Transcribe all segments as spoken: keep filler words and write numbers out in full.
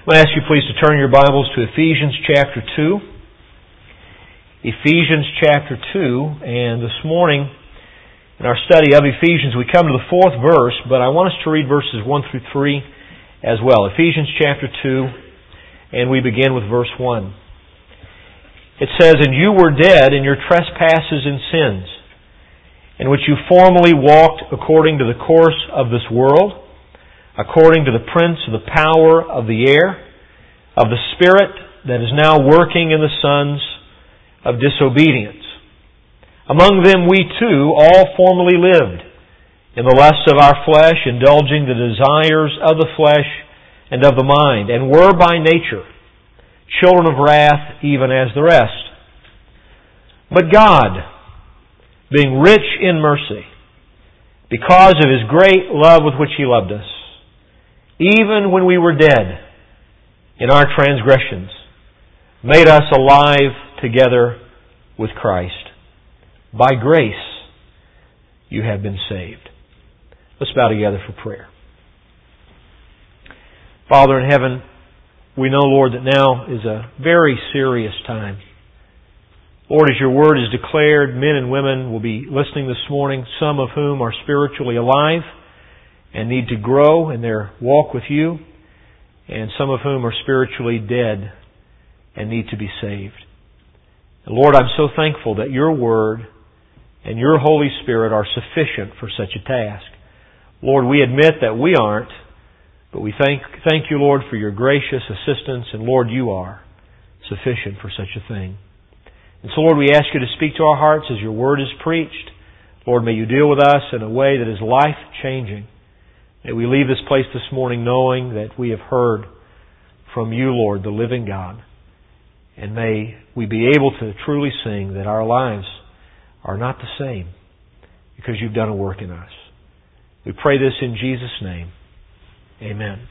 I'm going to ask you please to turn your Bibles to Ephesians chapter two. Ephesians chapter two, and this morning in our study of Ephesians we come to the fourth verse, but I want us to read verses one through three as well. Ephesians chapter two, and we begin with verse one. It says, "And you were dead in your trespasses and sins, in which you formerly walked according to the course of this world, according to the prince of the power of the air, of the spirit that is now working in the sons of disobedience. Among them we too all formerly lived, in the lusts of our flesh, indulging the desires of the flesh and of the mind, and were by nature children of wrath, even as the rest. But God, being rich in mercy, because of His great love with which He loved us, even when we were dead in our transgressions, made us alive together with Christ. By grace you have been saved." Let's bow together for prayer. Father in heaven, we know, Lord, that now is a very serious time. Lord, as Your Word is declared, men and women will be listening this morning, some of whom are spiritually alive and need to grow in their walk with You, and some of whom are spiritually dead and need to be saved. And Lord, I'm so thankful that Your Word and Your Holy Spirit are sufficient for such a task. Lord, we admit that we aren't, but we thank, thank You, Lord, for Your gracious assistance, and Lord, You are sufficient for such a thing. And so, Lord, we ask You to speak to our hearts as Your Word is preached. Lord, may You deal with us in a way that is life-changing. May we leave this place this morning knowing that we have heard from You, Lord, the living God. And may we be able to truly sing that our lives are not the same because You've done a work in us. We pray this in Jesus' name. Amen.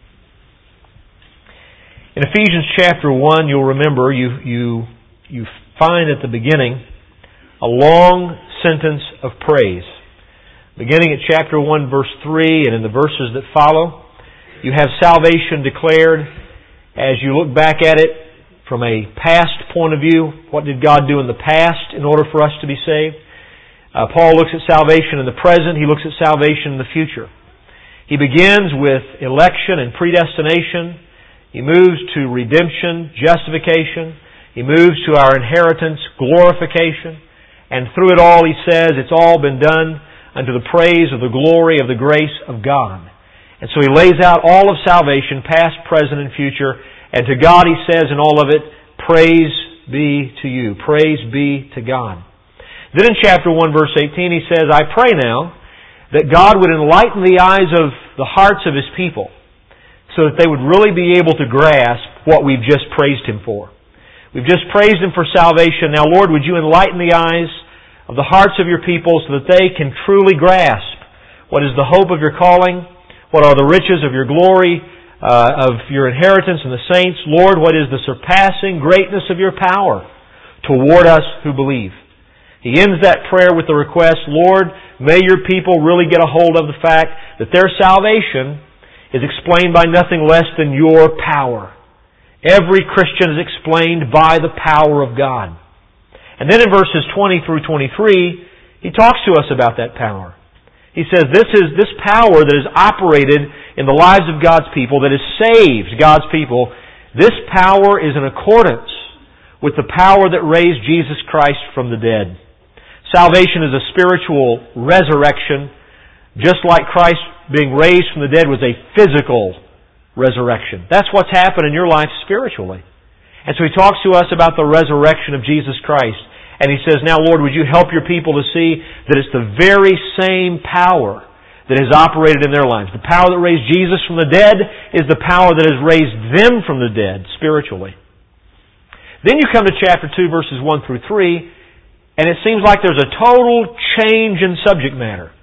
In Ephesians chapter one, you'll remember, you, you, you find at the beginning a long sentence of praise. Beginning at chapter one, verse three, and in the verses that follow, you have salvation declared. As you look back at it from a past point of view, what did God do in the past in order for us to be saved? Uh, Paul looks at salvation in the present. He looks at salvation in the future. He begins with election and predestination. He moves to redemption, justification. He moves to our inheritance, glorification. And through it all, he says, it's all been done unto the praise of the glory of the grace of God. And so he lays out all of salvation, past, present, and future. And to God, he says in all of it, praise be to You. Praise be to God. Then in chapter one, verse eighteen, he says, "I pray now that God would enlighten the eyes of the hearts of His people so that they would really be able to grasp what we've just praised Him for." We've just praised Him for salvation. Now, Lord, would You enlighten the eyes of the hearts of Your people so that they can truly grasp what is the hope of Your calling, what are the riches of Your glory, uh, of Your inheritance in the saints. Lord, what is the surpassing greatness of Your power toward us who believe. He ends that prayer with the request, Lord, may Your people really get a hold of the fact that their salvation is explained by nothing less than Your power. Every Christian is explained by the power of God. And then in verses twenty through twenty-three, he talks to us about that power. He says this is this power that is operated in the lives of God's people, that has saved God's people. This power is in accordance with the power that raised Jesus Christ from the dead. Salvation is a spiritual resurrection, just like Christ being raised from the dead was a physical resurrection. That's what's happened in your life spiritually. And so he talks to us about the resurrection of Jesus Christ. And he says, now, Lord, would You help Your people to see that it's the very same power that has operated in their lives. The power that raised Jesus from the dead is the power that has raised them from the dead spiritually. Then you come to chapter two, verses one through three, and it seems like there's a total change in subject matter.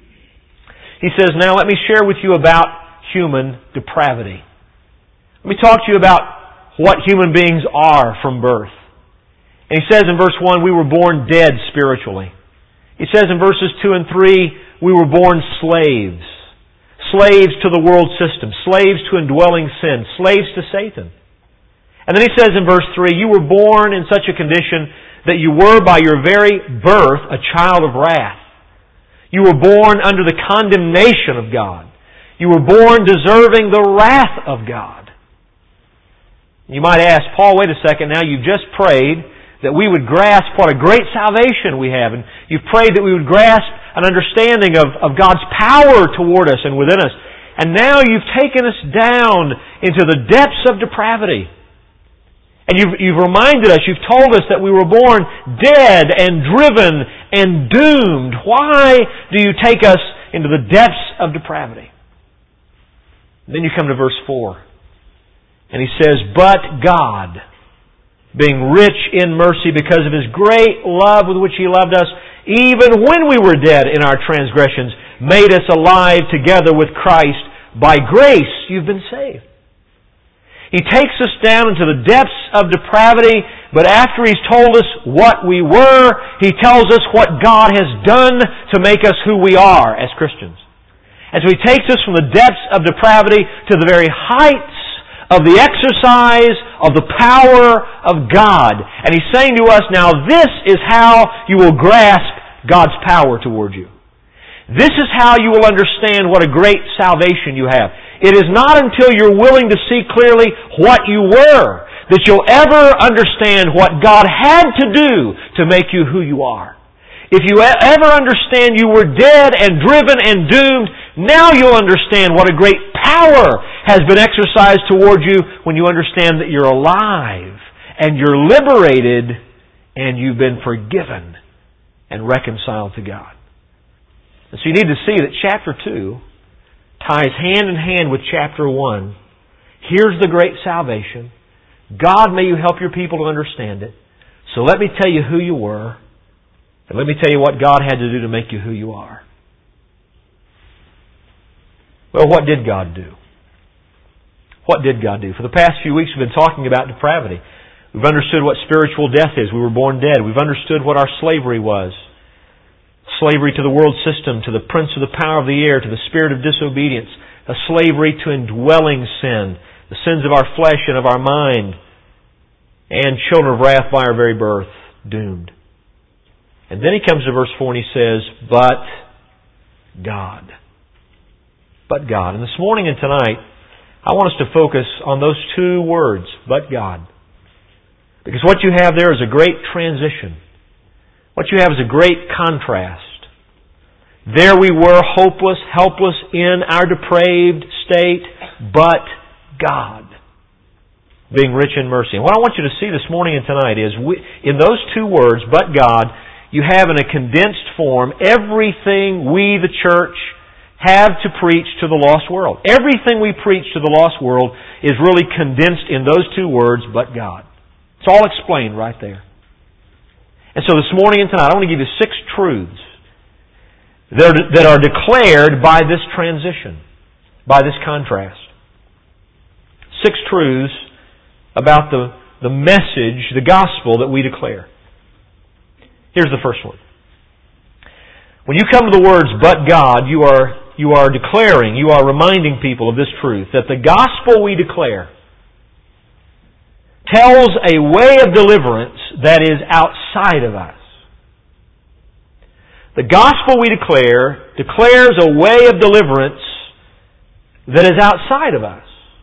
He says, now let me share with you about human depravity. Let me talk to you about what human beings are from birth. And he says in verse one, we were born dead spiritually. He says in verses two and three, we were born slaves. slaves to the world system, slaves to indwelling sin, slaves to Satan. And then he says in verse three, you were born in such a condition that you were by your very birth a child of wrath. You were born under the condemnation of God. You were born deserving the wrath of God. You might ask, Paul, wait a second, now you've just prayed that we would grasp what a great salvation we have. And you've prayed that we would grasp an understanding of, of God's power toward us and within us. And now you've taken us down into the depths of depravity. And you've, you've reminded us, you've told us that we were born dead and driven and doomed. Why do you take us into the depths of depravity? Then you come to verse four. And he says, but God, being rich in mercy because of His great love with which He loved us, even when we were dead in our transgressions, made us alive together with Christ. By grace you've been saved. He takes us down into the depths of depravity, but after He's told us what we were, He tells us what God has done to make us who we are as Christians. And so He takes us from the depths of depravity to the very heights of the exercise of the power of God. And He's saying to us, now this is how you will grasp God's power toward you. This is how you will understand what a great salvation you have. It is not until you're willing to see clearly what you were that you'll ever understand what God had to do to make you who you are. If you ever understand you were dead and driven and doomed, now you'll understand what a great power has been exercised toward you when you understand that you're alive and you're liberated and you've been forgiven and reconciled to God. And so you need to see that chapter two ties hand in hand with chapter one. Here's the great salvation. God, may you help your people to understand it. So let me tell you who you were, and let me tell you what God had to do to make you who you are. Well, what did God do? What did God do? For the past few weeks we've been talking about depravity. We've understood what spiritual death is. We were born dead. We've understood what our slavery was. Slavery to the world system, to the prince of the power of the air, to the spirit of disobedience, a slavery to indwelling sin, the sins of our flesh and of our mind, and children of wrath by our very birth, doomed. And then he comes to verse four and he says, but God. But God. And this morning and tonight, I want us to focus on those two words, but God. Because what you have there is a great transition. What you have is a great contrast. There we were, hopeless, helpless in our depraved state, but God, being rich in mercy. And what I want you to see this morning and tonight is, we, in those two words, but God, you have in a condensed form everything we, the church, have to preach to the lost world. Everything we preach to the lost world is really condensed in those two words, but God. It's all explained right there. And so this morning and tonight, I want to give you six truths that are, that are declared by this transition, by this contrast. Six truths about the, the message, the gospel that we declare. Here's the first one. When you come to the words, but God, you are, you are declaring, you are reminding people of this truth, that the gospel we declare tells a way of deliverance that is outside of us. The gospel we declare declares a way of deliverance that is outside of us.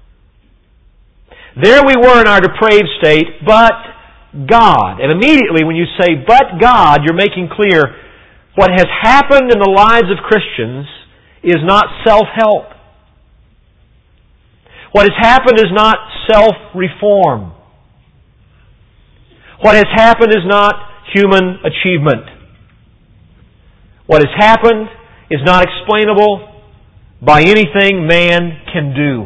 There we were in our depraved state, but God. And immediately when you say, but God, you're making clear what has happened in the lives of Christians is not self-help. What has happened is not self-reform. What has happened is not human achievement. What has happened is not explainable by anything man can do.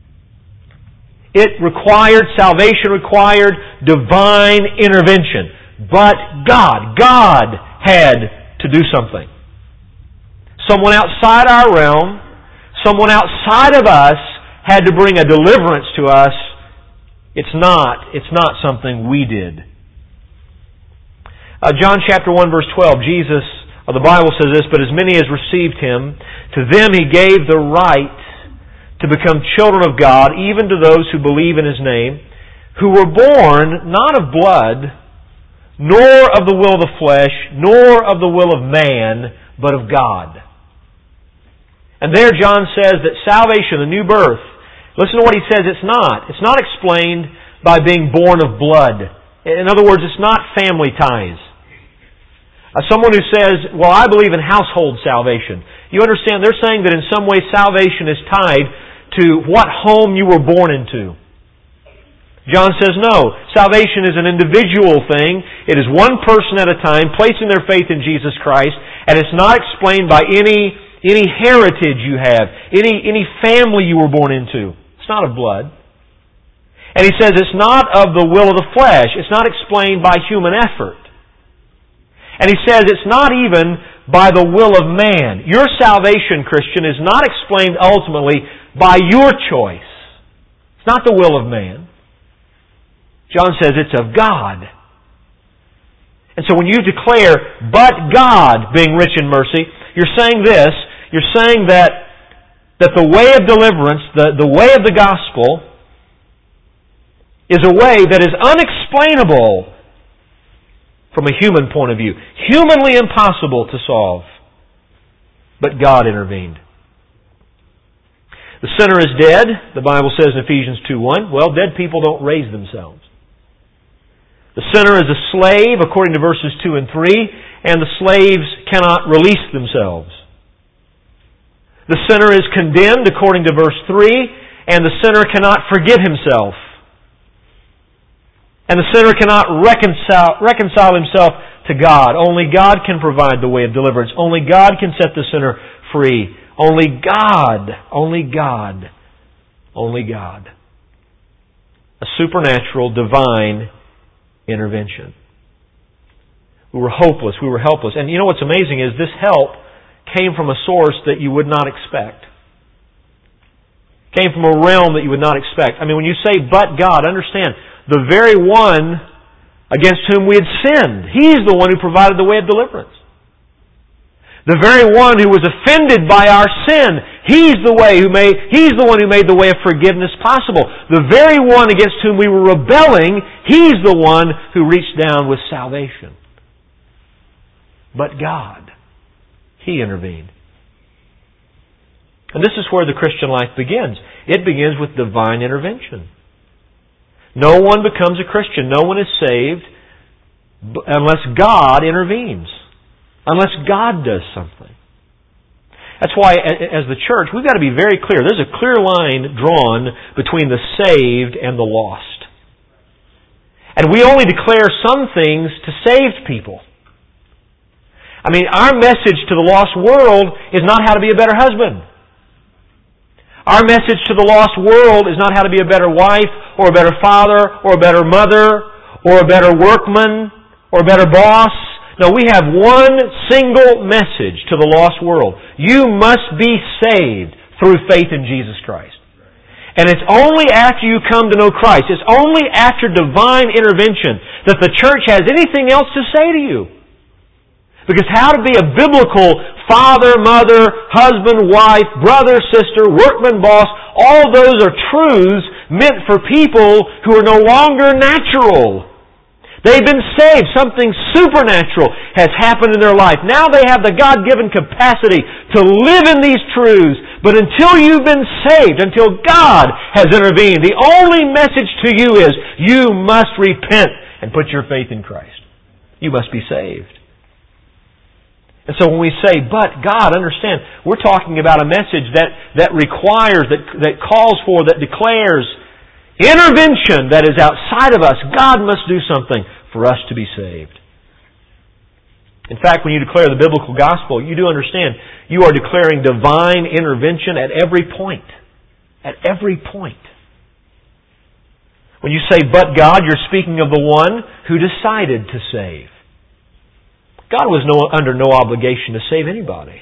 It required, salvation required divine intervention. But God, God had to do something. Someone outside our realm, someone outside of us had to bring a deliverance to us. It's not, it's not something we did. Uh, John chapter one verse twelve, Jesus Well, the Bible says this, but as many as received Him, to them He gave the right to become children of God, even to those who believe in His name, who were born not of blood, nor of the will of the flesh, nor of the will of man, but of God. And there John says that salvation, the new birth, listen to what he says it's not. It's not explained by being born of blood. In other words, it's not family ties. Uh, someone who says, well, I believe in household salvation. You understand, they're saying that in some way salvation is tied to what home you were born into. John says no. Salvation is an individual thing. It is one person at a time placing their faith in Jesus Christ, and it's not explained by any, any heritage you have, any, any family you were born into. It's not of blood. And he says it's not of the will of the flesh. It's not explained by human effort. And he says it's not even by the will of man. Your salvation, Christian, is not explained ultimately by your choice. It's not the will of man. John says it's of God. And so when you declare, but God being rich in mercy, you're saying this, you're saying that, that the way of deliverance, the, the way of the gospel, is a way that is unexplainable from a human point of view. Humanly impossible to solve. But God intervened. The sinner is dead, the Bible says in Ephesians two one. Well, dead people don't raise themselves. The sinner is a slave, according to verses two and three, and the slaves cannot release themselves. The sinner is condemned, according to verse three, and the sinner cannot forgive himself. And the sinner cannot reconcile, reconcile himself to God. Only God can provide the way of deliverance. Only God can set the sinner free. Only God, only God, only God. A supernatural, divine intervention. We were hopeless. We were helpless. And you know what's amazing is this help came from a source that you would not expect. Came from a realm that you would not expect. I mean, when you say, but God, understand, the very one against whom we had sinned, He's the one who provided the way of deliverance. The very one who was offended by our sin, He's the way who made, He's the one who made the way of forgiveness possible. The very one against whom we were rebelling, He's the one who reached down with salvation. But God, He intervened. And this is where the Christian life begins. It begins with divine intervention. No one becomes a Christian. No one is saved unless God intervenes. Unless God does something. That's why, as the church, we've got to be very clear. There's a clear line drawn between the saved and the lost. And we only declare some things to saved people. I mean, our message to the lost world is not how to be a better husband. Our message to the lost world is not how to be a better wife, or a better father, or a better mother, or a better workman, or a better boss. No, we have one single message to the lost world. You must be saved through faith in Jesus Christ. And it's only after you come to know Christ, it's only after divine intervention that the church has anything else to say to you. Because how to be a biblical father, mother, husband, wife, brother, sister, workman, boss, all those are truths meant for people who are no longer natural. They've been saved. Something supernatural has happened in their life. Now they have the God-given capacity to live in these truths. But until you've been saved, until God has intervened, the only message to you is you must repent and put your faith in Christ. You must be saved. And so when we say, but God, understand, we're talking about a message that, that requires, that, that calls for, that declares intervention that is outside of us. God must do something for us to be saved. In fact, when you declare the biblical gospel, you do understand, you are declaring divine intervention at every point. At every point. When you say, but God, you're speaking of the one who decided to save. God was no, under no obligation to save anybody.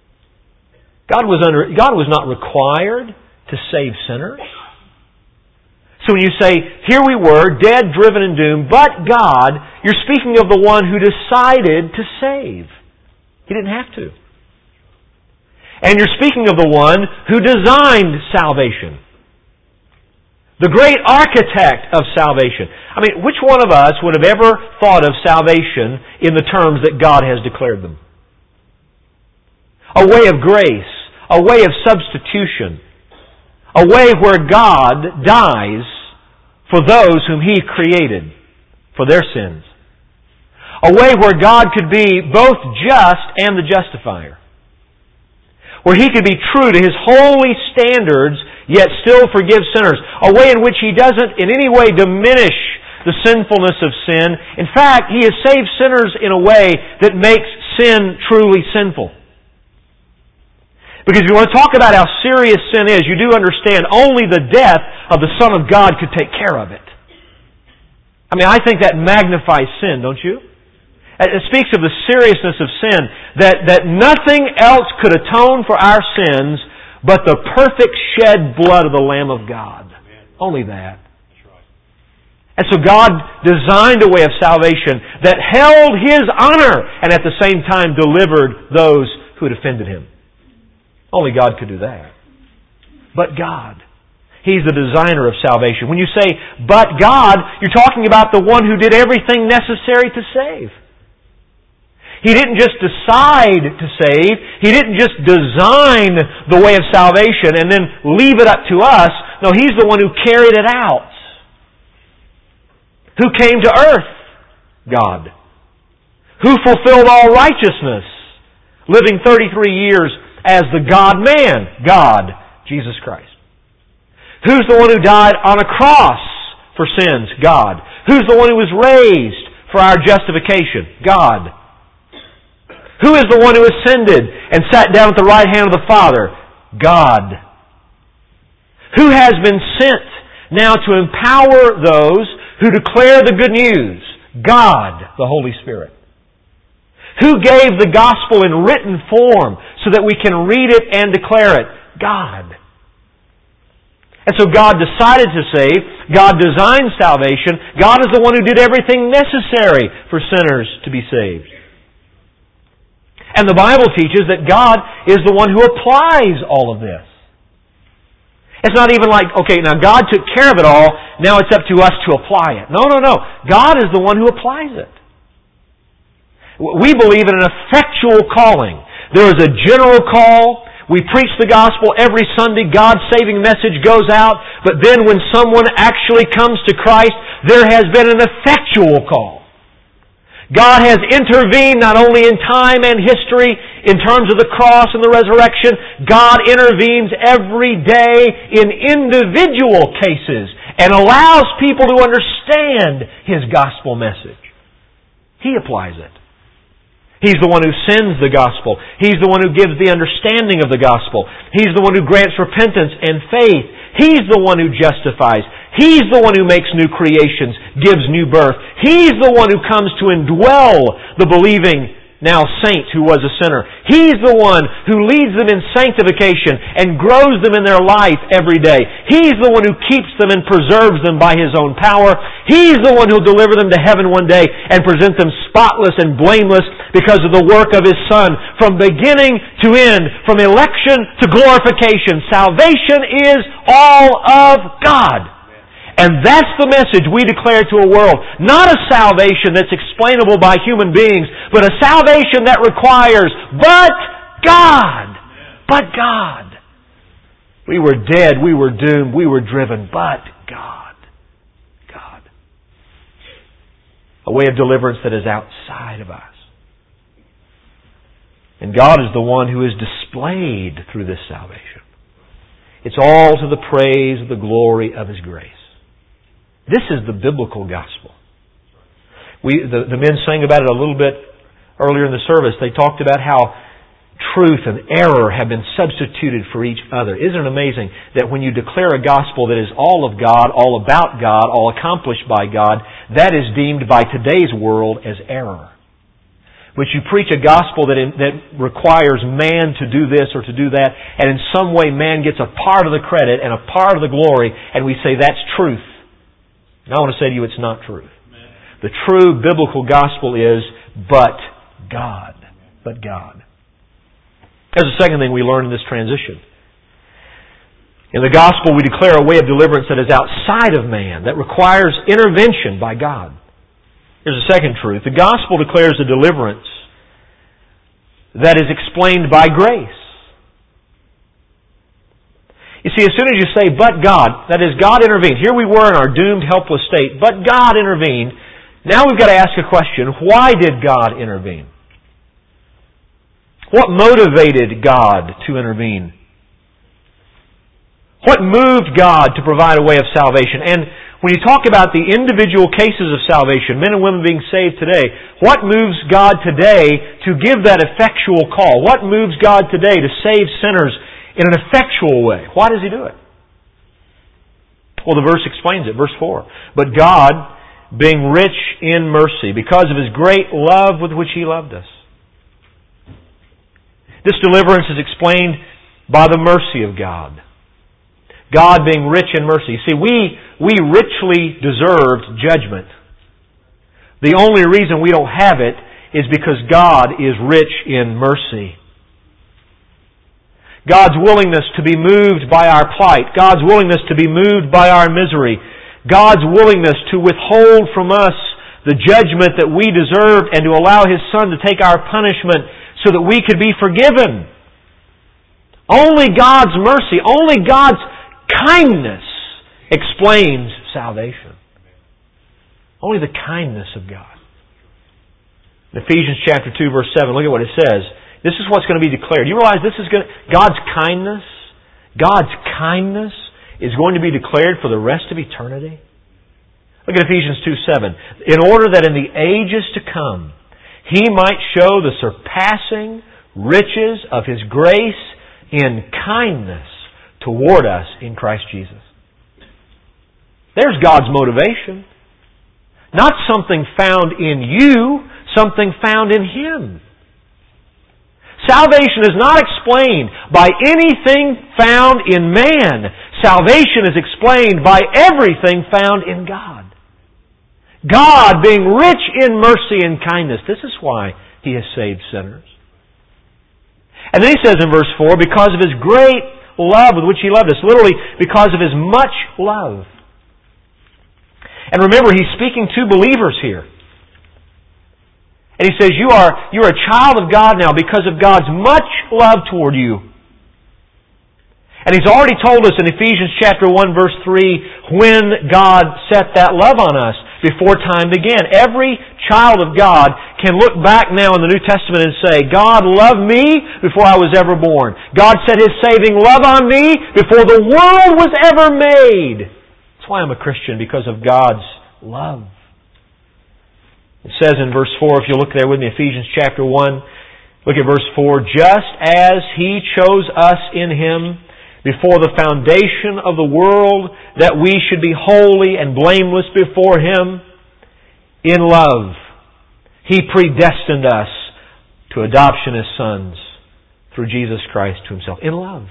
God was under, God was not required to save sinners. So when you say, here we were, dead, driven, and doomed, but God, you're speaking of the one who decided to save. He didn't have to. And you're speaking of the one who designed salvation. The great architect of salvation. I mean, which one of us would have ever thought of salvation in the terms that God has declared them? A way of grace, a way of substitution, a way where God dies for those whom He created, for their sins. A way where God could be both just and the justifier. Where He could be true to His holy standards, yet still forgive sinners. A way in which He doesn't in any way diminish the sinfulness of sin. In fact, He has saved sinners in a way that makes sin truly sinful. Because if you want to talk about how serious sin is, you do understand only the death of the Son of God could take care of it. I mean, I think that magnifies sin, don't you? It speaks of the seriousness of sin, that, that nothing else could atone for our sins but the perfect shed blood of the Lamb of God. Amen. Only that. That's right. And so God designed a way of salvation that held His honor and at the same time delivered those who had offended Him. Only God could do that. But God. He's the designer of salvation. When you say, but God, you're talking about the one who did everything necessary to save. He didn't just decide to save. He didn't just design the way of salvation and then leave it up to us. No, He's the one who carried it out. Who came to earth? God. Who fulfilled all righteousness, living thirty-three years as the God-man, God, Jesus Christ. Who's the one who died on a cross for sins? God. Who's the one who was raised for our justification? God. Who is the one who ascended and sat down at the right hand of the Father? God. Who has been sent now to empower those who declare the good news? God, the Holy Spirit. Who gave the gospel in written form so that we can read it and declare it? God. And so God decided to save. God designed salvation. God is the one who did everything necessary for sinners to be saved. And the Bible teaches that God is the one who applies all of this. It's not even like, okay, now God took care of it all, now it's up to us to apply it. No, no, no. God is the one who applies it. We believe in an effectual calling. There is a general call. We preach the gospel every Sunday. God's saving message goes out. But then when someone actually comes to Christ, there has been an effectual call. God has intervened not only in time and history in terms of the cross and the resurrection. God intervenes every day in individual cases and allows people to understand His gospel message. He applies it. He's the one who sends the gospel. He's the one who gives the understanding of the gospel. He's the one who grants repentance and faith. He's the one who justifies. He's the one who makes new creations, gives new birth. He's the one who comes to indwell the believing now saint who was a sinner. He's the one who leads them in sanctification and grows them in their life every day. He's the one who keeps them and preserves them by His own power. He's the one who will deliver them to heaven one day and present them spotless and blameless because of the work of His Son. From beginning to end, from election to glorification, salvation is all of God. And that's the message we declare to a world. Not a salvation that's explainable by human beings, but a salvation that requires, but God. But God. We were dead, we were doomed, we were driven, but God. God. A way of deliverance that is outside of us. And God is the one who is displayed through this salvation. It's all to the praise of the glory of His grace. This is the biblical gospel. We, the, the men sang about it a little bit earlier in the service. They talked about how truth and error have been substituted for each other. Isn't it amazing that when you declare a gospel that is all of God, all about God, all accomplished by God, that is deemed by today's world as error. But you preach a gospel that, in, that requires man to do this or to do that, and in some way man gets a part of the credit and a part of the glory, and we say that's truth. And I want to say to you, it's not truth. The true biblical gospel is, but God. but God. There's the second thing we learn in this transition. In the gospel, we declare a way of deliverance that is outside of man, that requires intervention by God. Here's the second truth. The gospel declares a deliverance that is explained by grace. You see, as soon as you say, but God, that is, God intervened. Here we were in our doomed, helpless state, but God intervened. Now we've got to ask a question. Why did God intervene? What motivated God to intervene? What moved God to provide a way of salvation? And when you talk about the individual cases of salvation, men and women being saved today, what moves God today to give that effectual call? What moves God today to save sinners in an effectual way? Why does He do it? Well, the verse explains it. Verse four. But God, being rich in mercy, because of His great love with which He loved us. This deliverance is explained by the mercy of God. God being rich in mercy. See, we, we richly deserved judgment. The only reason we don't have it is because God is rich in mercy. God's willingness to be moved by our plight. God's willingness to be moved by our misery. God's willingness to withhold from us the judgment that we deserved and to allow His Son to take our punishment so that we could be forgiven. Only God's mercy, only God's kindness explains salvation. Only the kindness of God. In Ephesians chapter two, verse seven, look at what it says. This is what's going to be declared. You realize this is going to, God's kindness, God's kindness is going to be declared for the rest of eternity? Look at Ephesians two seven. In order that in the ages to come, He might show the surpassing riches of His grace in kindness toward us in Christ Jesus. There's God's motivation. Not something found in you, something found in Him. Salvation is not explained by anything found in man. Salvation is explained by everything found in God. God being rich in mercy and kindness. This is why He has saved sinners. And then He says in verse four, because of His great love with which He loved us. Literally, because of His much love. And remember, He's speaking to believers here. And He says, you are, you are a child of God now because of God's much love toward you. And He's already told us in Ephesians chapter one, verse three, when God set that love on us before time began. Every child of God can look back now in the New Testament and say, God loved me before I was ever born. God set His saving love on me before the world was ever made. That's why I'm a Christian, because of God's love. It says in verse four, if you look there with me, Ephesians chapter one, look at verse four, just as He chose us in Him before the foundation of the world, that we should be holy and blameless before Him, in love He predestined us to adoption as sons through Jesus Christ to Himself. In love.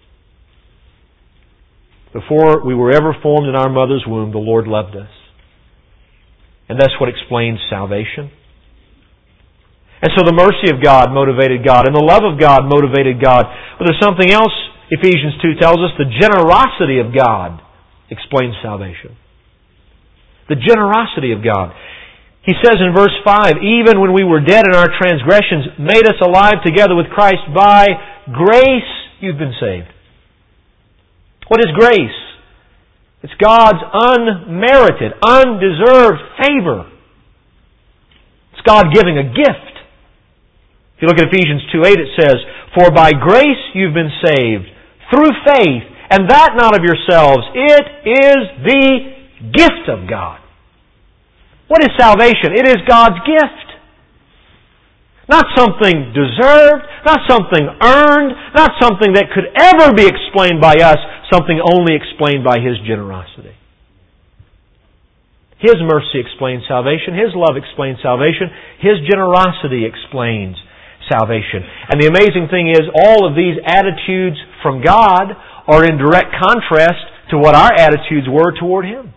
Before we were ever formed in our mother's womb, the Lord loved us. And that's what explains salvation. And so the mercy of God motivated God, and the love of God motivated God. But there's something else Ephesians two tells us. The generosity of God explains salvation. The generosity of God. He says in verse five, even when we were dead in our transgressions, made us alive together with Christ. By grace you've been saved. What is grace? It's God's unmerited, undeserved favor. It's God giving a gift. If you look at Ephesians two eight, it says, for by grace you've been saved, through faith, and that not of yourselves. It is the gift of God. What is salvation? It is God's gift. Not something deserved, not something earned, not something that could ever be explained by us, something only explained by His generosity. His mercy explains salvation. His love explains salvation. His generosity explains salvation. And the amazing thing is, all of these attitudes from God are in direct contrast to what our attitudes were toward Him.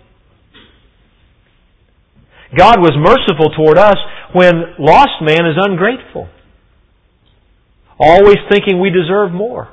God was merciful toward us when lost man is ungrateful. always thinking we deserve more.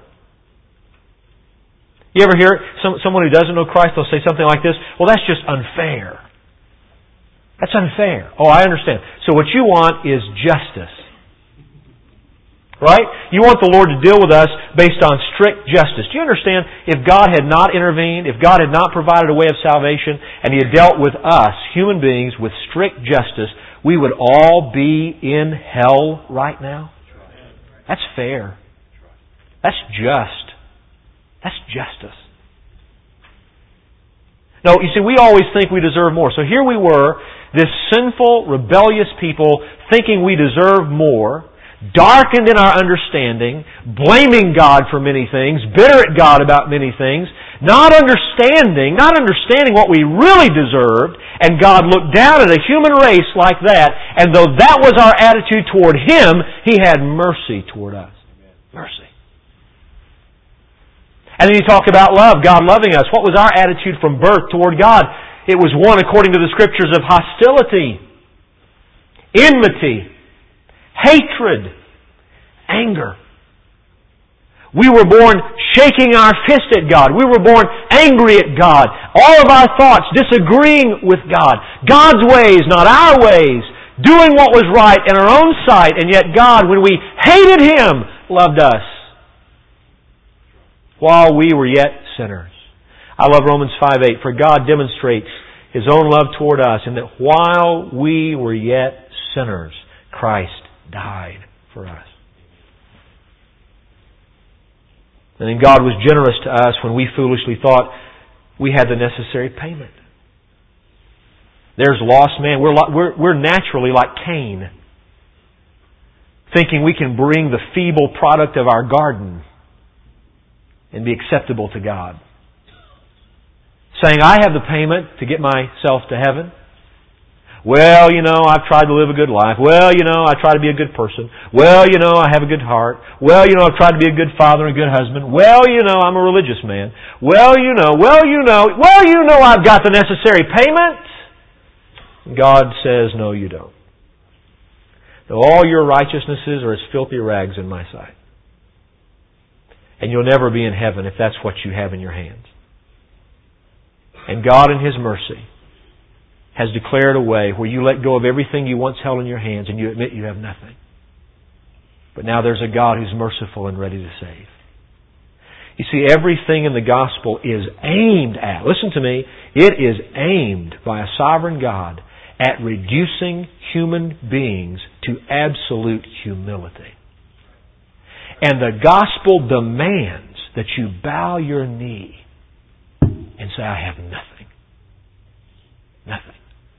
You ever hear some, someone who doesn't know Christ, they'll say something like this, well, that's just unfair. That's unfair. Oh, I understand. So what you want is justice. Right? You want the Lord to deal with us based on strict justice. Do you understand? If God had not intervened, if God had not provided a way of salvation, and He had dealt with us, human beings, with strict justice, we would all be in hell right now. That's fair. That's just. That's justice. No, you see, we always think we deserve more. So here we were, this sinful, rebellious people, thinking we deserve more, darkened in our understanding, blaming God for many things, bitter at God about many things, not understanding, not understanding what we really deserved, and God looked down at a human race like that, and though that was our attitude toward Him, He had mercy toward us. Mercy. And then you talk about love, God loving us. What was our attitude from birth toward God? It was one, according to the Scriptures, of hostility, enmity, hatred, anger. We were born shaking our fist at God. We were born angry at God. All of our thoughts disagreeing with God. God's ways, not our ways. Doing what was right in our own sight. And yet God, when we hated Him, loved us while we were yet sinners. I love Romans five eight. For God demonstrates His own love toward us in that while we were yet sinners, Christ died for us. And then God was generous to us when we foolishly thought we had the necessary payment. There's lost man. We're, like, we're, we're naturally like Cain, thinking we can bring the feeble product of our garden and be acceptable to God. Saying, I have the payment to get myself to heaven. Well, you know, I've tried to live a good life. Well, you know, I try to be a good person. Well, you know, I have a good heart. Well, you know, I've tried to be a good father and a good husband. Well, you know, I'm a religious man. Well, you know, well, you know, well, you know, I've got the necessary payment. God says, no, you don't. Though all your righteousnesses are as filthy rags in my sight. And you'll never be in heaven if that's what you have in your hands. And God in His mercy has declared a way where you let go of everything you once held in your hands and you admit you have nothing. But now there's a God who's merciful and ready to save. You see, everything in the gospel is aimed at, listen to me, it is aimed by a sovereign God at reducing human beings to absolute humility. And the gospel demands that you bow your knee and say, I have nothing. Nothing.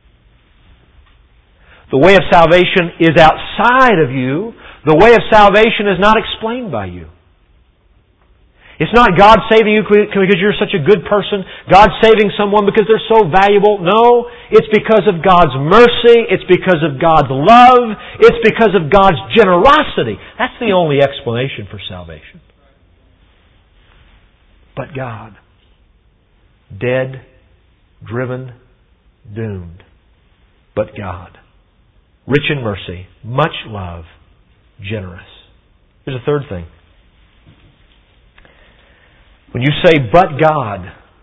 The way of salvation is outside of you. The way of salvation is not explained by you. It's not God saving you because you're such a good person. God saving someone because they're so valuable. No, it's because of God's mercy. It's because of God's love. It's because of God's generosity. That's the only explanation for salvation. But God, dead, driven, doomed. But God, rich in mercy, much love, generous. There's a third thing. When you say, but God,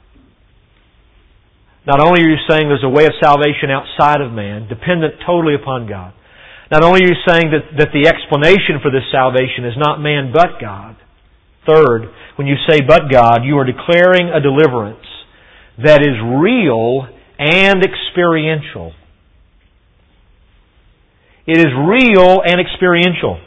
not only are you saying there's a way of salvation outside of man, dependent totally upon God. Not only are you saying that, that the explanation for this salvation is not man but God. Third, when you say but God, you are declaring a deliverance that is real and experiential. It is real and experiential.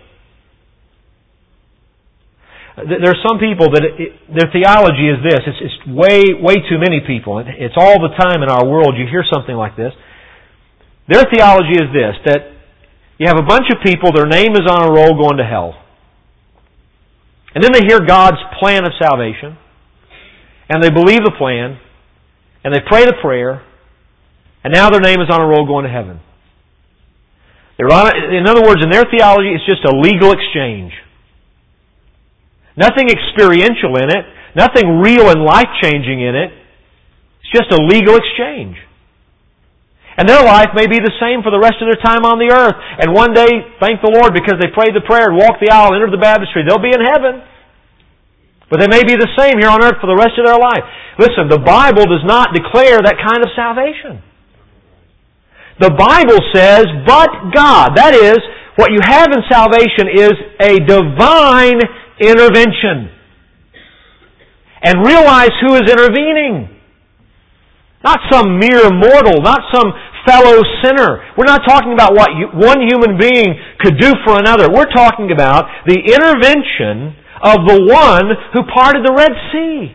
There are some people that it, their theology is this. It's, it's way, way too many people. It's all the time in our world. You hear something like this. Their theology is this, that you have a bunch of people, their name is on a roll going to hell. And then they hear God's plan of salvation, and they believe the plan, and they pray the prayer, and now their name is on a roll going to heaven. They're on, in other words, in their theology, it's just a legal exchange. Nothing experiential in it. Nothing real and life-changing in it. It's just a legal exchange. And their life may be the same for the rest of their time on the earth. And one day, thank the Lord, because they prayed the prayer and walked the aisle, entered the baptistry, they'll be in heaven. But they may be the same here on earth for the rest of their life. Listen, the Bible does not declare that kind of salvation. The Bible says, but God. That is, what you have in salvation is a divine intervention. And realize who is intervening. Not some mere mortal, not some fellow sinner. We're not talking about what one human being could do for another. We're talking about the intervention of the one who parted the Red Sea.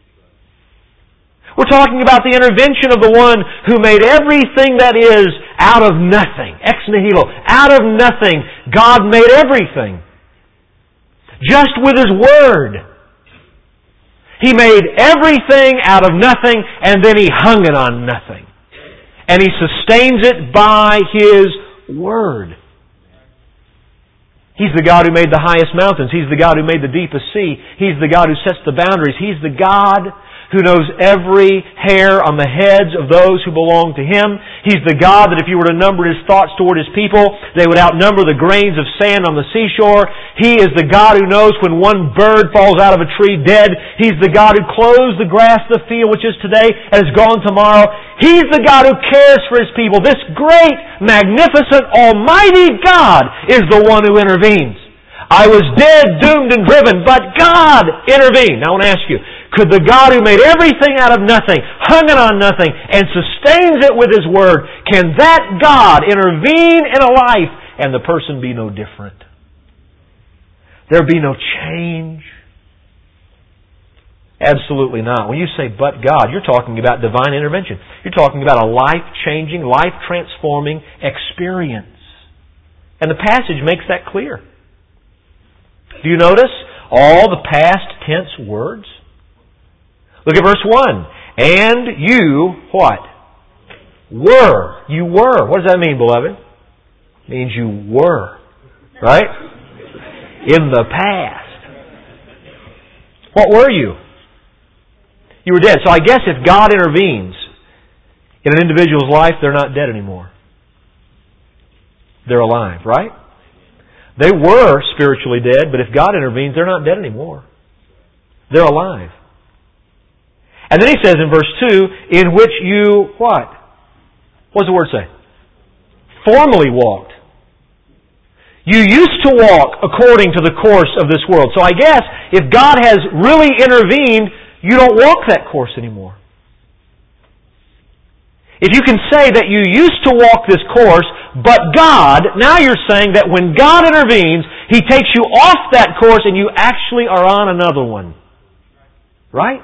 We're talking about the intervention of the one who made everything that is out of nothing. Ex nihilo. Out of nothing. God made everything. Just with His Word. He made everything out of nothing, and then He hung it on nothing. And He sustains it by His Word. He's the God who made the highest mountains. He's the God who made the deepest sea. He's the God who sets the boundaries. He's the God who knows every hair on the heads of those who belong to Him. He's the God that if you were to number His thoughts toward His people, they would outnumber the grains of sand on the seashore. He is the God who knows when one bird falls out of a tree dead. He's the God who clothes the grass of the field, which is today and is gone tomorrow. He's the God who cares for His people. This great, magnificent, almighty God is the one who intervenes. I was dead, doomed, and driven, but God intervened. Now I want to ask you, could the God who made everything out of nothing, hung it on nothing, and sustains it with His Word, can that God intervene in a life and the person be no different? There be no change? Absolutely not. When you say, but God, you're talking about divine intervention. You're talking about a life-changing, life-transforming experience. And the passage makes that clear. Do you notice all the past tense words? Look at verse one. And you, what? Were. You were. What does that mean, beloved? It means you were. Right? In the past. What were you? You were dead. So I guess if God intervenes in an individual's life, they're not dead anymore. They're alive, right? They were spiritually dead, but if God intervenes, they're not dead anymore. They're alive. And then he says in verse two, in which you, what? What does the word say? Formerly walked. You used to walk according to the course of this world. So I guess if God has really intervened, you don't walk that course anymore. If you can say that you used to walk this course, but God, now you're saying that when God intervenes, He takes you off that course and you actually are on another one. Right?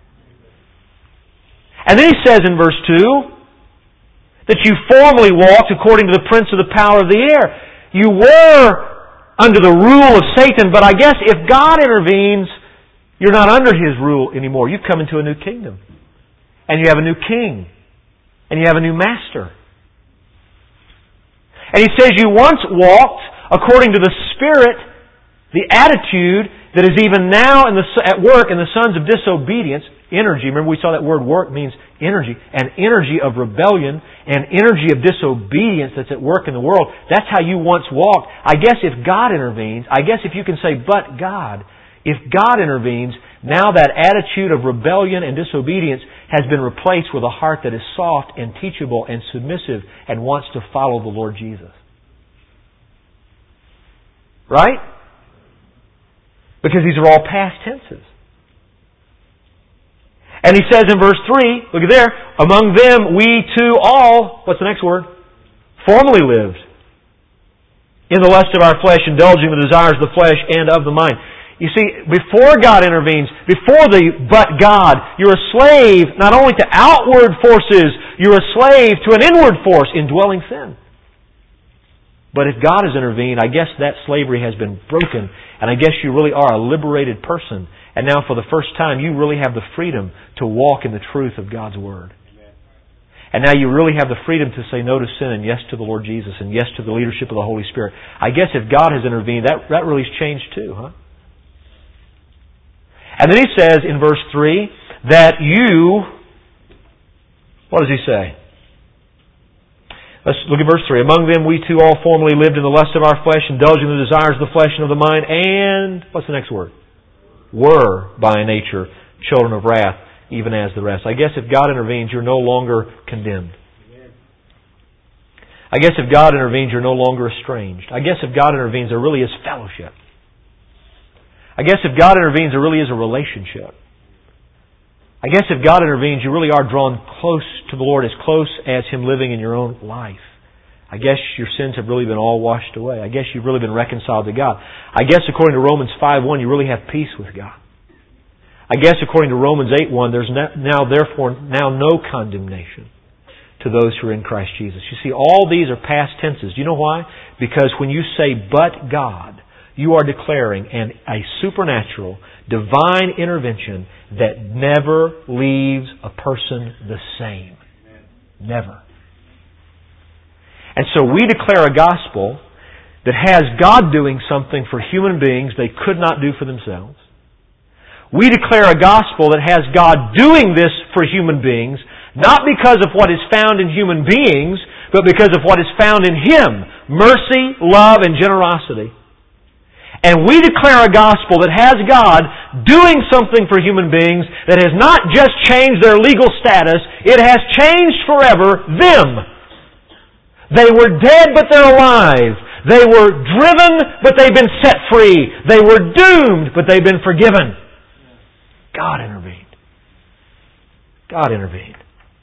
And then he says in verse two, that you formerly walked according to the prince of the power of the air. You were under the rule of Satan, but I guess if God intervenes, you're not under His rule anymore. You've come into a new kingdom. And you have a new king. And you have a new master. And he says you once walked according to the Spirit, the attitude that is even now in the, at work in the sons of disobedience, energy. Remember we saw that word work means energy. An energy of rebellion and energy of disobedience that's at work in the world. That's how you once walked. I guess if God intervenes, I guess if you can say, but God, if God intervenes, now that attitude of rebellion and disobedience has been replaced with a heart that is soft and teachable and submissive and wants to follow the Lord Jesus. Right? Because these are all past tenses. And he says in verse three, look at there, among them we too all, what's the next word? Formerly lived in the lust of our flesh, indulging the desires of the flesh and of the mind. You see, before God intervenes, before the but God, you're a slave not only to outward forces, you're a slave to an inward force, indwelling sin. But if God has intervened, I guess that slavery has been broken, and I guess you really are a liberated person. And now for the first time, you really have the freedom to walk in the truth of God's Word. Amen. And now you really have the freedom to say no to sin and yes to the Lord Jesus and yes to the leadership of the Holy Spirit. I guess if God has intervened, that, that really has changed too, huh? And then he says in verse three that you, what does he say? Let's look at verse three. Among them we too all formerly lived in the lust of our flesh, indulging the desires of the flesh and of the mind, and, what's the next word? Were, by nature, children of wrath, even as the rest. I guess if God intervenes, you're no longer condemned. I guess if God intervenes, you're no longer estranged. I guess if God intervenes, there really is fellowship. I guess if God intervenes, there really is a relationship. I guess if God intervenes, you really are drawn close to the Lord, as close as Him living in your own life. I guess your sins have really been all washed away. I guess you've really been reconciled to God. I guess according to Romans five one, you really have peace with God. I guess according to Romans eight one, there's now therefore now no condemnation to those who are in Christ Jesus. You see, all these are past tenses. Do you know why? Because when you say, but God, you are declaring an, a supernatural, divine intervention that never leaves a person the same. Never. And so we declare a gospel that has God doing something for human beings they could not do for themselves. We declare a gospel that has God doing this for human beings, not because of what is found in human beings, but because of what is found in Him. Mercy, love, and generosity. And we declare a gospel that has God doing something for human beings that has not just changed their legal status, it has changed forever them. They were dead, but they're alive. They were driven, but they've been set free. They were doomed, but they've been forgiven. God intervened. God intervened.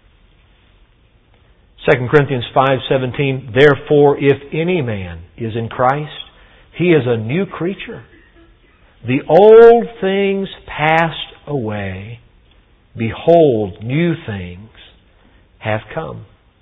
Second Corinthians five seventeen, therefore, if any man is in Christ, he is a new creature. The old things passed away. Behold, new things have come.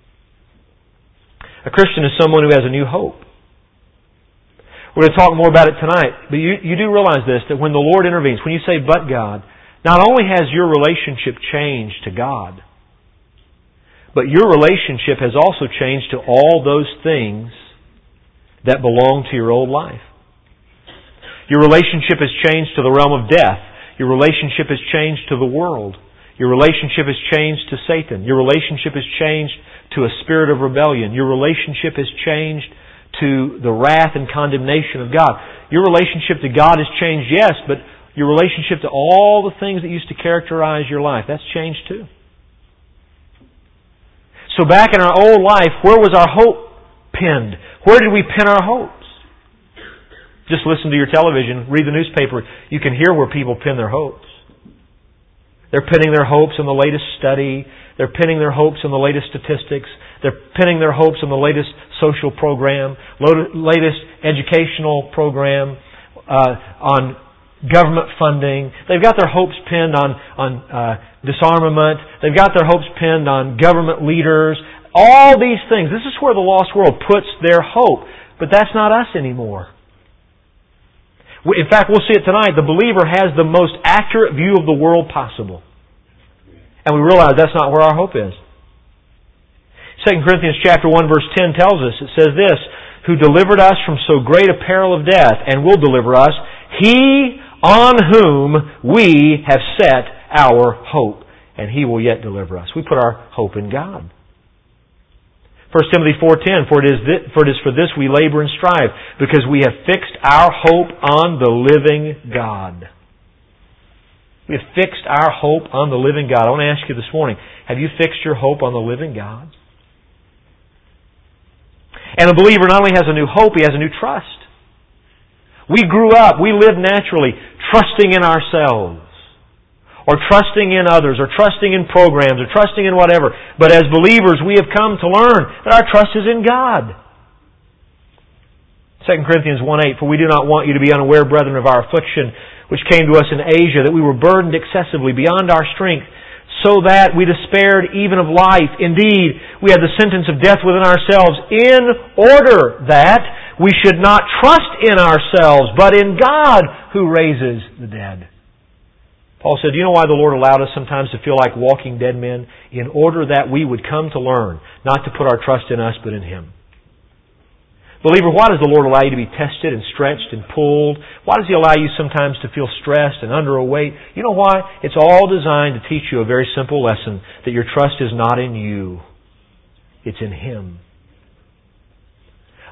A Christian is someone who has a new hope. We're going to talk more about it tonight, but you, you do realize this, that when the Lord intervenes, when you say, but God, not only has your relationship changed to God, but your relationship has also changed to all those things that belong to your old life. Your relationship has changed to the realm of death. Your relationship has changed to the world. Your relationship has changed to Satan. Your relationship has changed to a spirit of rebellion. Your relationship has changed to the wrath and condemnation of God. Your relationship to God has changed, yes, but your relationship to all the things that used to characterize your life, that's changed too. So back in our old life, where was our hope pinned? Where did we pin our hopes? Just listen to your television, read the newspaper. You can hear where people pin their hopes. They're pinning their hopes on the latest study. They're pinning their hopes on the latest statistics. They're pinning their hopes on the latest social program, latest educational program, uh, on government funding. They've got their hopes pinned on, on uh, disarmament. They've got their hopes pinned on government leaders. All these things. This is where the lost world puts their hope. But that's not us anymore. In fact, we'll see it tonight. The believer has the most accurate view of the world possible. And we realize that's not where our hope is. Second Corinthians chapter one verse ten tells us, it says this, who delivered us from so great a peril of death and will deliver us, He on whom we have set our hope, and He will yet deliver us. We put our hope in God. First Timothy four ten, for it is this, for it is for this we labor and strive, because we have fixed our hope on the living God. We have fixed our hope on the living God. I want to ask you this morning, have you fixed your hope on the living God? And a believer not only has a new hope, he has a new trust. We grew up, we lived naturally, trusting in ourselves, or trusting in others, or trusting in programs, or trusting in whatever. But as believers, we have come to learn that our trust is in God. Second Corinthians one eight, for we do not want you to be unaware, brethren, of our affliction, which came to us in Asia, that we were burdened excessively beyond our strength, so that we despaired even of life. Indeed, we had the sentence of death within ourselves, in order that we should not trust in ourselves, but in God who raises the dead. Paul said, do you know why the Lord allowed us sometimes to feel like walking dead men? In order that we would come to learn not to put our trust in us, but in Him. Believer, why does the Lord allow you to be tested and stretched and pulled? Why does He allow you sometimes to feel stressed and under a weight? You know why? It's all designed to teach you a very simple lesson, that your trust is not in you. It's in Him.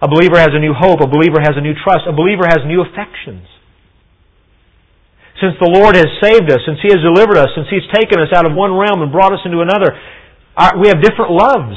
A believer has a new hope. A believer has a new trust. A believer has new affections. Since the Lord has saved us, since He has delivered us, since He's taken us out of one realm and brought us into another, we have different loves.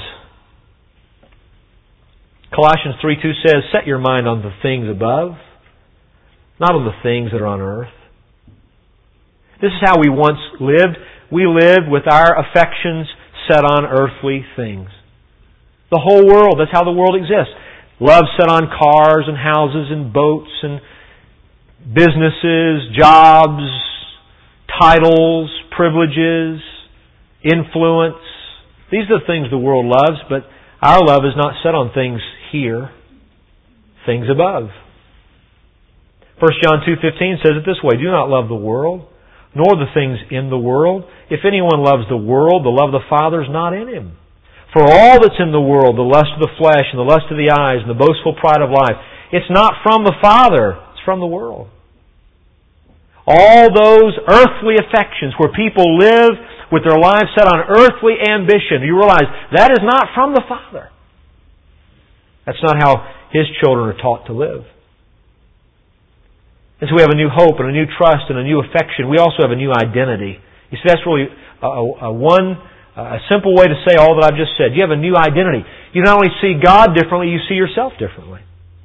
Colossians three two says, set your mind on the things above, not on the things that are on earth. This is how we once lived. We lived with our affections set on earthly things. The whole world, that's how the world exists. Love set on cars and houses and boats and businesses, jobs, titles, privileges, influence. These are the things the world loves, but our love is not set on things here, things above. First John two fifteen says it this way, do not love the world, nor the things in the world. If anyone loves the world, the love of the Father is not in him. For all that's in the world, the lust of the flesh and the lust of the eyes and the boastful pride of life, it's not from the Father, it's from the world. All those earthly affections where people live with their lives set on earthly ambition, you realize that is not from the Father. That's not how His children are taught to live. And so we have a new hope and a new trust and a new affection. We also have a new identity. You see, that's really a, a one, a simple way to say all that I've just said. You have a new identity. You not only see God differently, you see yourself differently.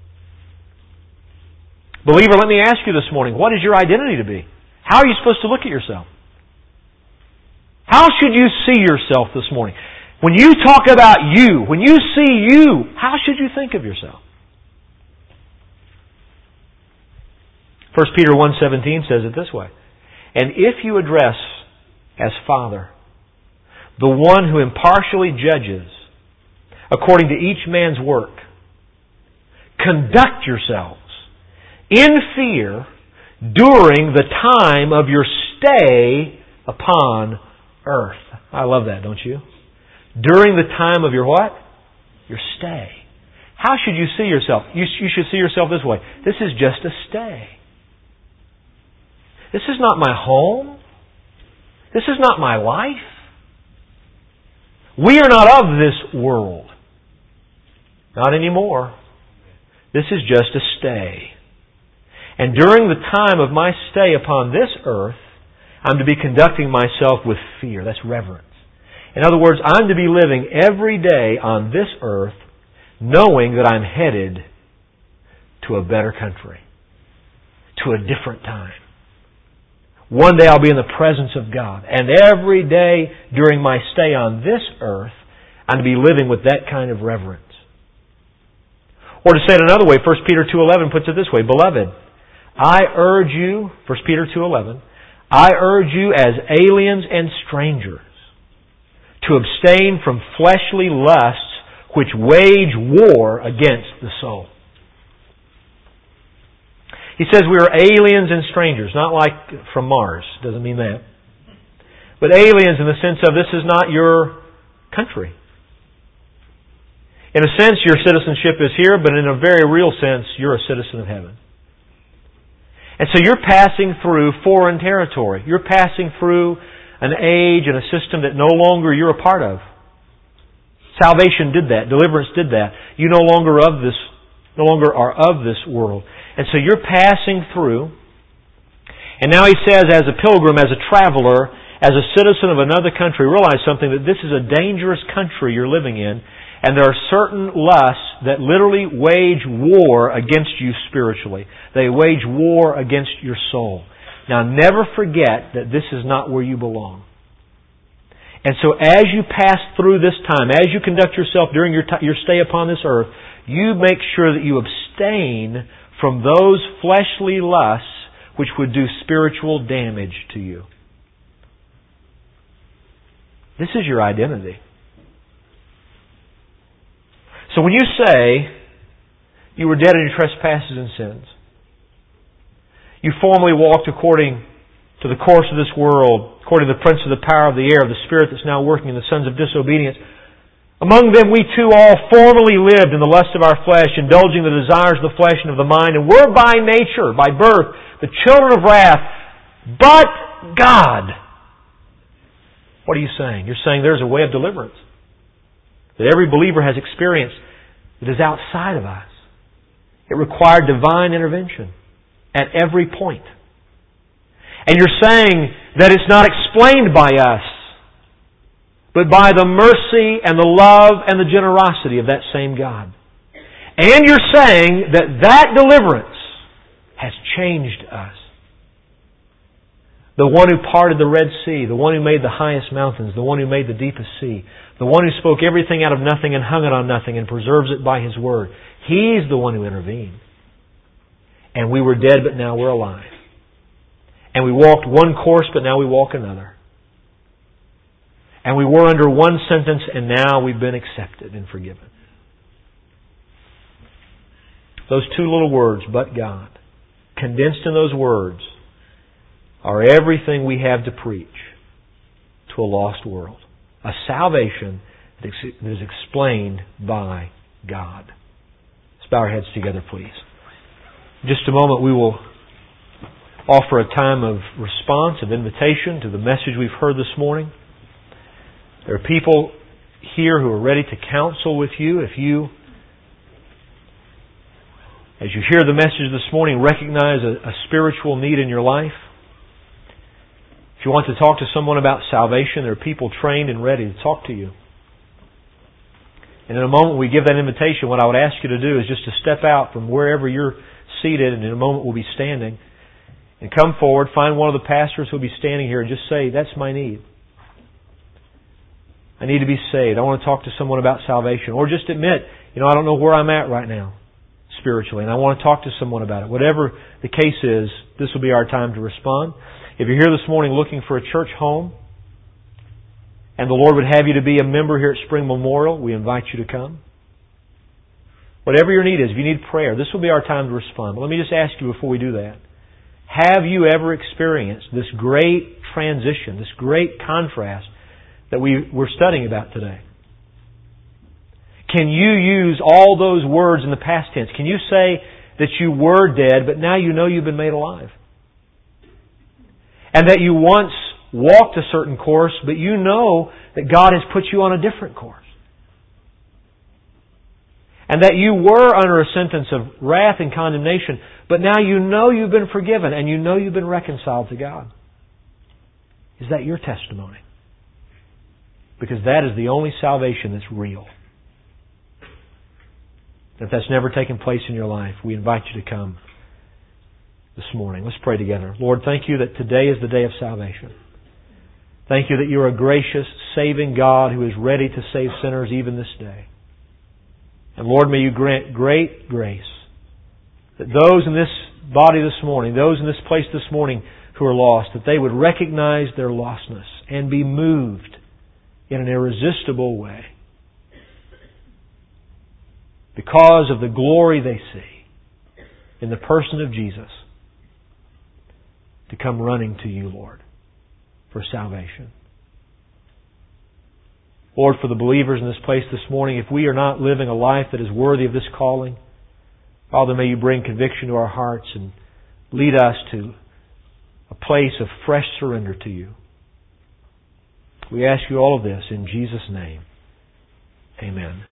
Believer, let me ask you this morning, what is your identity to be? How are you supposed to look at yourself? How should you see yourself this morning? When you talk about you, when you see you, how should you think of yourself? First Peter one seventeen says it this way, and if you address as Father the one who impartially judges according to each man's work, conduct yourselves in fear during the time of your stay upon earth. I love that, don't you? During the time of your what? Your stay. How should you see yourself? You, you should see yourself this way. This is just a stay. This is not my home. This is not my life. We are not of this world. Not anymore. This is just a stay. And during the time of my stay upon this earth, I'm to be conducting myself with fear. That's reverence. In other words, I'm to be living every day on this earth knowing that I'm headed to a better country, to a different time. One day I'll be in the presence of God. And every day during my stay on this earth, I'm to be living with that kind of reverence. Or to say it another way, First Peter two eleven puts it this way, Beloved, I urge you, First Peter two eleven, I urge you as aliens and strangers to abstain from fleshly lusts which wage war against the soul. He says we are aliens and strangers, not like from Mars. Doesn't mean that. But aliens in the sense of this is not your country. In a sense, your citizenship is here, but in a very real sense, you're a citizen of heaven. And so you're passing through foreign territory. You're passing through an age and a system that no longer you're a part of. Salvation did that. Deliverance did that. You no longer of this, no longer are of this world. And so you're passing through. And now he says, as a pilgrim, as a traveler, as a citizen of another country, realize something, that this is a dangerous country you're living in. And there are certain lusts that literally wage war against you spiritually. They wage war against your soul. Now never forget that this is not where you belong. And so as you pass through this time, as you conduct yourself during your, t- your stay upon this earth, you make sure that you abstain from those fleshly lusts which would do spiritual damage to you. This is your identity. So when you say you were dead in your trespasses and sins, you formerly walked according to the course of this world, according to the prince of the power of the air, of the spirit that's now working in the sons of disobedience. Among them we too all formerly lived in the lust of our flesh, indulging the desires of the flesh and of the mind, and were by nature, by birth, the children of wrath. But God. What are you saying? You're saying there's a way of deliverance that every believer has experienced that is outside of us. It required divine intervention at every point. And you're saying that it's not explained by us, but by the mercy and the love and the generosity of that same God. And you're saying that that deliverance has changed us. The one who parted the Red Sea, the one who made the highest mountains, the one who made the deepest sea, the one who spoke everything out of nothing and hung it on nothing and preserves it by His Word. He's the one who intervened. And we were dead, but now we're alive. And we walked one course, but now we walk another. And we were under one sentence, and now we've been accepted and forgiven. Those two little words, but God, condensed in those words, are everything we have to preach to a lost world. A salvation that is explained by God. Let's bow our heads together, please. In just a moment we will offer a time of response, of invitation to the message we've heard this morning. There are people here who are ready to counsel with you. If you, as you hear the message this morning, recognize a, a spiritual need in your life, if you want to talk to someone about salvation, there are people trained and ready to talk to you. And in a moment we give that invitation, what I would ask you to do is just to step out from wherever you're seated, and in a moment we'll be standing, and come forward, find one of the pastors who will be standing here and just say, that's my need. I need to be saved. I want to talk to someone about salvation. Or just admit, you know, I don't know where I'm at right now spiritually, and I want to talk to someone about it. Whatever the case is, this will be our time to respond. If you're here this morning looking for a church home, and the Lord would have you to be a member here at Spring Memorial, we invite you to come. Whatever your need is, if you need prayer, this will be our time to respond. But let me just ask you before we do that, have you ever experienced this great transition, this great contrast that we, we're studying about today? Can you use all those words in the past tense? Can you say that you were dead, but now you know you've been made alive? And that you once walked a certain course, but you know that God has put you on a different course. And that you were under a sentence of wrath and condemnation, but now you know you've been forgiven and you know you've been reconciled to God. Is that your testimony? Because that is the only salvation that's real. If that's never taken place in your life, we invite you to come this morning. Let's pray together. Lord, thank you that today is the day of salvation. Thank you that you're a gracious, saving God who is ready to save sinners even this day. And Lord, may you grant great grace that those in this body this morning, those in this place this morning who are lost, that they would recognize their lostness and be moved in an irresistible way because of the glory they see in the person of Jesus, to come running to you, Lord, for salvation. Lord, for the believers in this place this morning, if we are not living a life that is worthy of this calling, Father, may you bring conviction to our hearts and lead us to a place of fresh surrender to you. We ask you all of this in Jesus' name. Amen.